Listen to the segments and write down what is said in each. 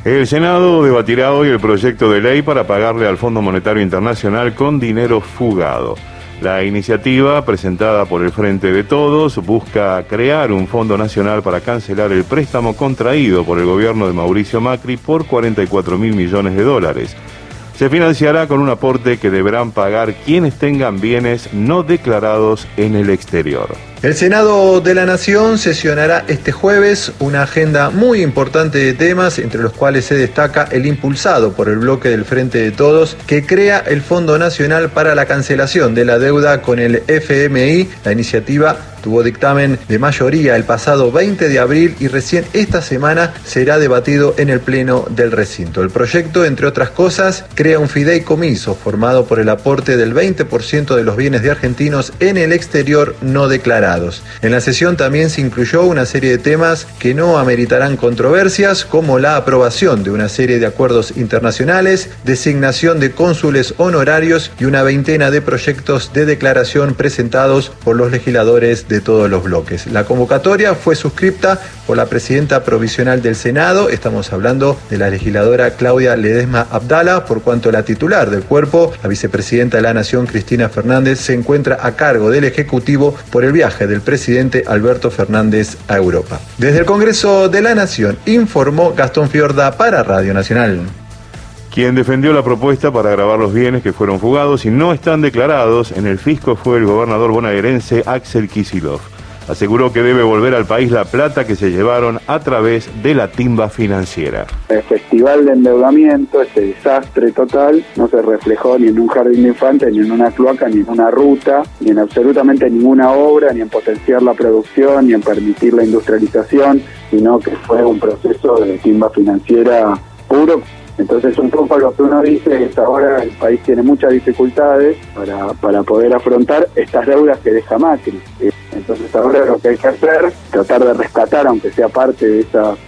El Senado debatirá hoy el proyecto de ley para pagarle al Fondo Monetario Internacional con dinero fugado. La iniciativa, presentada por el Frente de Todos, busca crear un fondo nacional para cancelar el préstamo contraído por el gobierno de Mauricio Macri por 44.000 millones de dólares. Se financiará con un aporte que deberán pagar quienes tengan bienes no declarados en el exterior. El Senado de la Nación sesionará este jueves una agenda muy importante de temas, entre los cuales se destaca el impulsado por el bloque del Frente de Todos, que crea el Fondo Nacional para la Cancelación de la Deuda con el FMI. La iniciativa tuvo dictamen de mayoría el pasado 20 de abril y recién esta semana será debatido en el Pleno del recinto. El proyecto, entre otras cosas, crea un fideicomiso formado por el aporte del 20% de los bienes de argentinos en el exterior no declarados. En la sesión también se incluyó una serie de temas que no ameritarán controversias, como la aprobación de una serie de acuerdos internacionales, designación de cónsules honorarios y una veintena de proyectos de declaración presentados por los legisladores de todos los bloques. La convocatoria fue suscripta por la presidenta provisional del Senado, estamos hablando de la legisladora Claudia Ledesma Abdala, por cuanto la titular del cuerpo, la vicepresidenta de la Nación, Cristina Fernández, se encuentra a cargo del Ejecutivo por el viaje del presidente Alberto Fernández a Europa. Desde el Congreso de la Nación, informó Gastón Fiorda para Radio Nacional. Quien defendió la propuesta para gravar los bienes que fueron fugados y no están declarados en el fisco fue el gobernador bonaerense Axel Kicillof. Aseguró que debe volver al país la plata que se llevaron a través de la timba financiera. El festival de endeudamiento, este desastre total, no se reflejó ni en un jardín de infantes, ni en una cloaca, ni en una ruta, ni en absolutamente ninguna obra, ni en potenciar la producción, ni en permitir la industrialización, sino que fue un proceso de timba financiera puro. Entonces, un poco lo que uno dice es ahora el país tiene muchas dificultades para poder afrontar estas deudas que deja Macri. Entonces ahora lo que hay que hacer, tratar de rescatar, aunque sea parte de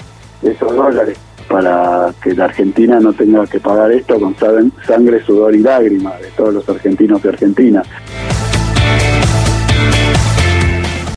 esos dólares, para que la Argentina no tenga que pagar esto con sangre, sudor y lágrimas de todos los argentinos y argentinas.